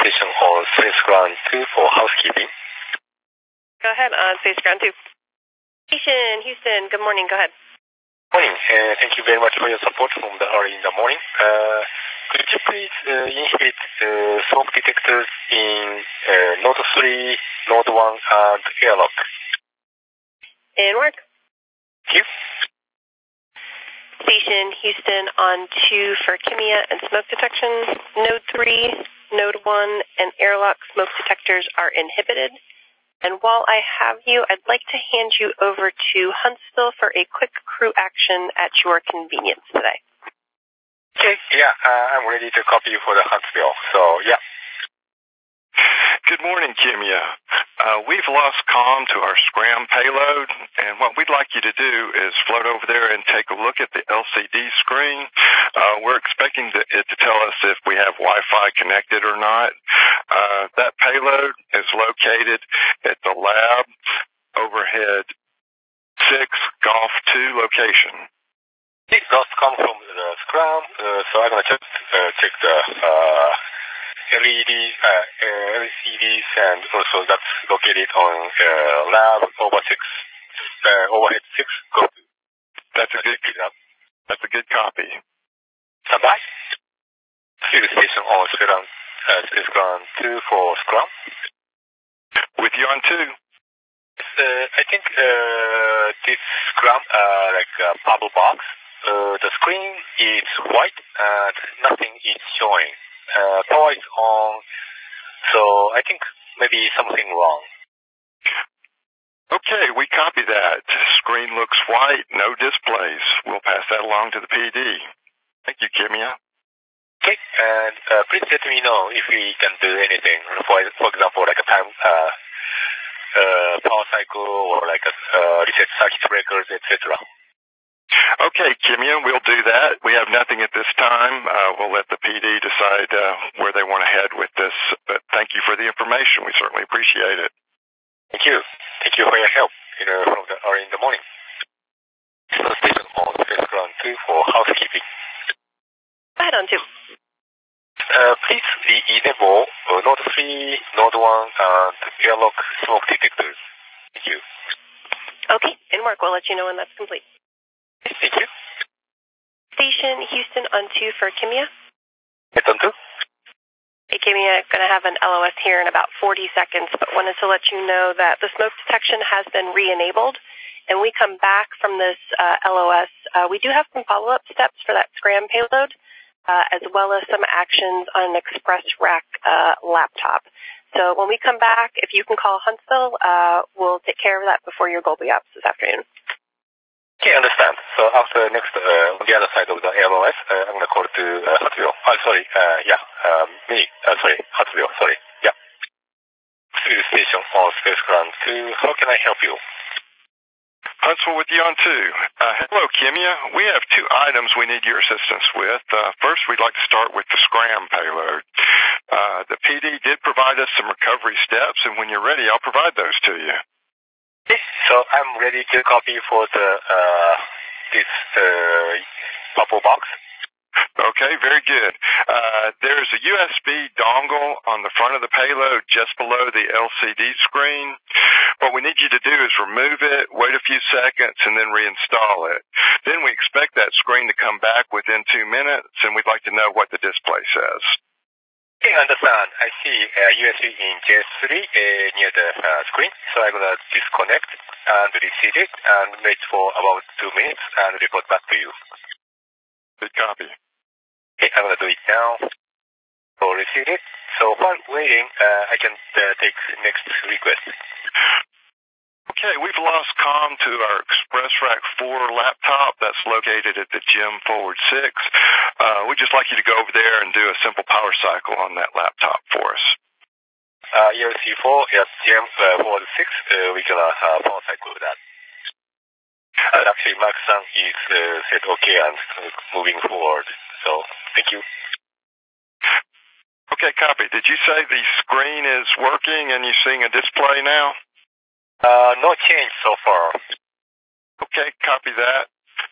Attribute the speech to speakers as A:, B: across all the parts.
A: station on Space Ground 2 for housekeeping.
B: Go ahead on Space Ground 2. Station Houston, good morning. Go ahead.
A: Morning. Thank you very much for your support from the early in the morning. Could you please inhibit smoke detectors in Node 3, Node 1, and airlock?
B: And work.
A: Thank you.
B: Station Houston on 2 for Kimia and smoke detection. Node 3, Node 1, and airlock smoke detectors are inhibited. And while I have you, I'd like to hand you over to Huntsville for a quick crew action at your convenience today.
A: Okay, yeah, I'm ready to copy you for the Huntsville, so yeah.
C: Good morning, Kimia. We've lost comm to our Scram payload, and what we'd like you to do is float over there and take a look at the LCD screen. We're expecting it to tell us if we have Wi-Fi connected or not. That payload is located at the lab overhead 6 Golf 2 location.
A: It does come from the Scram, so I'm going to just check the LCDs, and also that's located on lab overhead 6. Go.
C: That's a good copy.
A: Stand by. Field station on Space Ground 2 for Scrum.
C: With you on 2.
A: I think this Scrum, like a bubble box, the screen is white and nothing is showing. Power is on, so I think maybe something wrong.
C: Okay, we copy that. Screen looks white, no displays. We'll pass that along to the PD. Thank you, Kimia.
A: Okay, and please let me know if we can do anything. For example, like a time power cycle or like a reset circuit breakers, etc.
C: Okay, Kimia, we'll do that. We have nothing at this time. We'll let the PD decide where they want to head with this. But thank you for the information. We certainly appreciate it.
A: Thank you. Thank you for your help from the early in the morning. Station on Space Ground 2 for housekeeping.
B: Go ahead on 2.
A: Please enable Node 3, Node 1, and airlock smoke detectors. Thank you.
B: Okay, in work. We'll let you know when that's complete.
A: Thank you.
B: Station Houston on 2 for Kimia.
A: It's on 2.
B: Hey, Kimia, going to have an LOS here in about 40 seconds, but wanted to let you know that the smoke detection has been re-enabled, and we come back from this LOS. We do have some follow-up steps for that Scram payload, as well as some actions on an Express Rack laptop. So when we come back, if you can call Huntsville, we'll take care of that before your Golby Ops this afternoon.
A: Okay, understand. So after next, on the other side of the LOS, I'm going to call to Huntsville. Huntsville, sorry. Yeah. Field station on Space Ground 2. How can I help you?
C: Huntsville with you on 2. Hello, Kimia. We have 2 items we need your assistance with. First, we'd like to start with the Scram payload. The PD did provide us some recovery steps, and when you're ready, I'll provide those to you.
A: Okay, so I'm ready to copy for the this bubble box.
C: Okay, very good. There's a USB dongle on the front of the payload just below the LCD screen. What we need you to do is remove it, wait a few seconds, and then reinstall it. Then we expect that screen to come back within 2 minutes, and we'd like to know what the display says.
A: Okay, understand. I see USB in J3 near the screen, so I'm going to disconnect and reset it and wait for about 2 minutes and report back to you.
C: Good copy.
A: Okay, I'm going to do it now. So reset it. So while waiting, I can take next request.
C: Okay, we've lost comm to our Express Rack 4 laptop that's located at the Gym Forward 6. We'd just like you to go over there and do a simple power cycle on that laptop for us.
A: ERC4 at Gym Forward 6, we're going to power cycle that. Actually, Mark-san is said okay and moving forward, so thank you.
C: Okay, copy. Did you say the screen is working and you're seeing a display now?
A: No change so far.
C: Okay, copy that.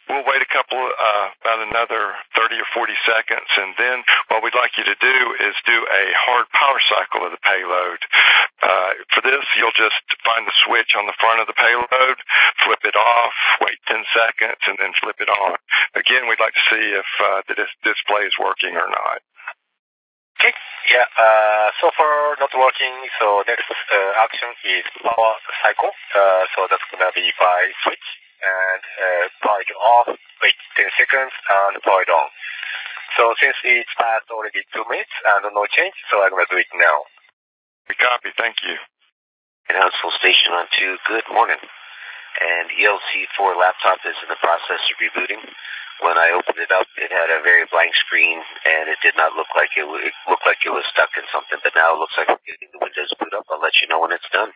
C: we'll wait about another 30 or 40 seconds, and then what we'd like you to do is do a hard power cycle of the payload. For this, you'll just find the switch on the front of the payload, flip it off, wait 10 seconds, and then flip it on. Again, we'd like to see if the display is working or not.
A: Okay, yeah, so far not working, so next action is power cycle. So that's going to be by switch, and power it off, wait 10 seconds, and power it on. So since it's past already 2 minutes and no change, so I'm going to do it now.
C: We copy, thank you.
D: And Huntsville Station on 2, good morning. And ELC4 laptop is in the process of rebooting. When I opened it up, it had a very blank screen, and it did not look like it looked like it was stuck in something. But now it looks like we're getting the Windows boot up. I'll let you know when it's done.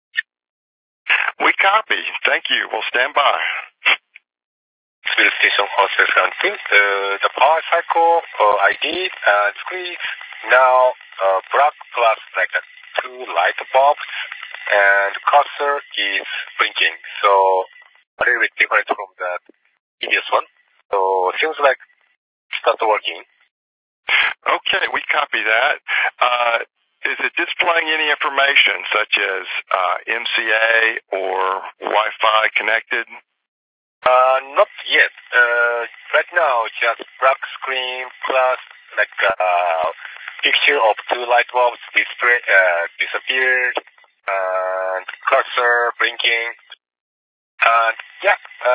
C: We copy. Thank you. We'll stand by.
A: Civil Station Hospital County. The power cycle I did and squeeze. Now black plus like a 2 light bulbs, and cursor is blinking. So a little bit different from the previous one. So seems like it started working.
C: Okay, we copy that. Is it displaying any information such as MCA or Wi-Fi connected?
A: Not yet. Right now, just black screen plus like picture of 2 light bulbs disappeared, and cursor blinking, and yeah.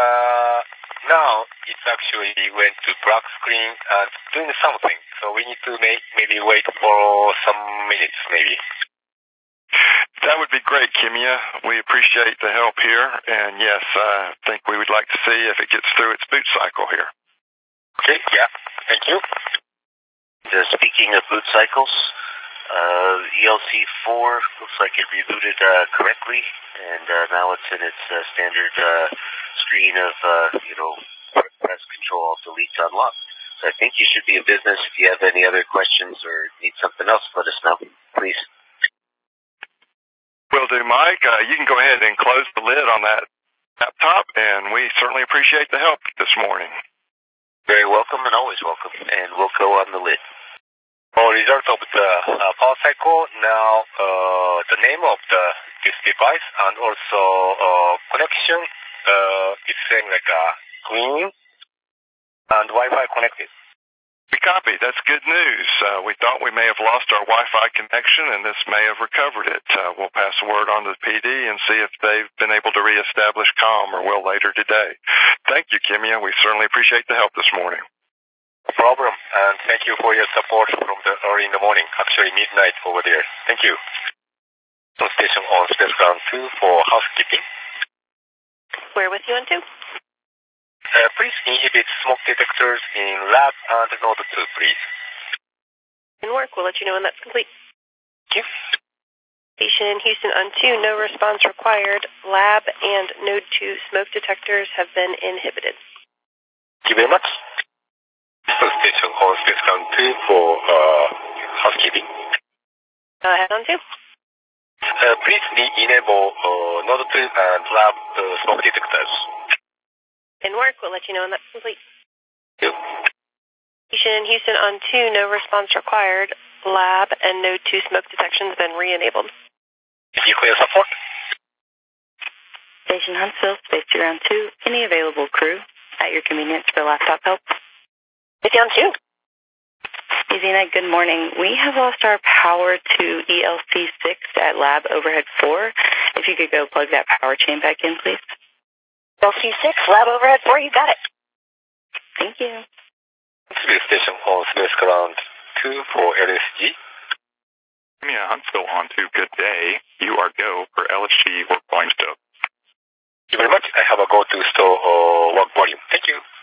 A: Now it's actually went to black screen and doing something. So we need to maybe wait for some minutes, maybe.
C: That would be great, Kimia. We appreciate the help here, and yes, I think we would like to see if it gets through its boot cycle here.
A: Okay, yeah, thank you.
D: Speaking of boot cycles, ELC4 looks like it rebooted correctly, and now it's in its standard screen of, press Control Alt Delete to unlock. So I think you should be in business. If you have any other questions or need something else, let us know, please.
C: Will do, Mike. You can go ahead and close the lid on that laptop, and we certainly appreciate the help this morning.
D: Very welcome and always welcome, and we'll go on the lid.
A: Result of the power cycle, now the name of this device and also connection is saying like green and Wi-Fi connected.
C: We copy. That's good news. We thought we may have lost our Wi-Fi connection, and this may have recovered it. We'll pass the word on to the PD and see if they've been able to reestablish comm or will later today. Thank you, Kimia. We certainly appreciate the help this morning.
A: No problem, and thank you for your support from the early in the morning, actually midnight over there. Thank you. Station on Space Ground 2 for housekeeping.
B: We're with you on 2.
A: Please inhibit smoke detectors in lab and node 2, please.
B: In work, we'll let you know when that's complete.
A: Thank you.
B: Station Houston on 2, no response required. Lab and node 2 smoke detectors have been inhibited.
A: Thank you very much. Station on Space Ground 2 for housekeeping.
B: Go ahead on 2.
A: Please enable node 2 and lab smoke detectors.
B: In work, we'll let you know when that's complete.
A: Thank you.
B: Station Houston on 2, no response required. Lab and node 2 smoke detection has been re-enabled.
A: Thank you for your support.
E: Station Huntsville, Space Ground 2, any available crew at your convenience for laptop help.
B: With you on 2.
E: Easy good morning. We have lost our power to ELC6 at Lab Overhead 4. If you could go plug that power chain back in, please.
B: ELC6, Lab Overhead 4, you got it.
E: Thank you.
A: Station on Space Ground 2 for LSG.
C: Yeah, Huntsville on 2, good day. You are go for LSG work volume stove.
A: Thank you very much. I have a go to store work volume. Thank you.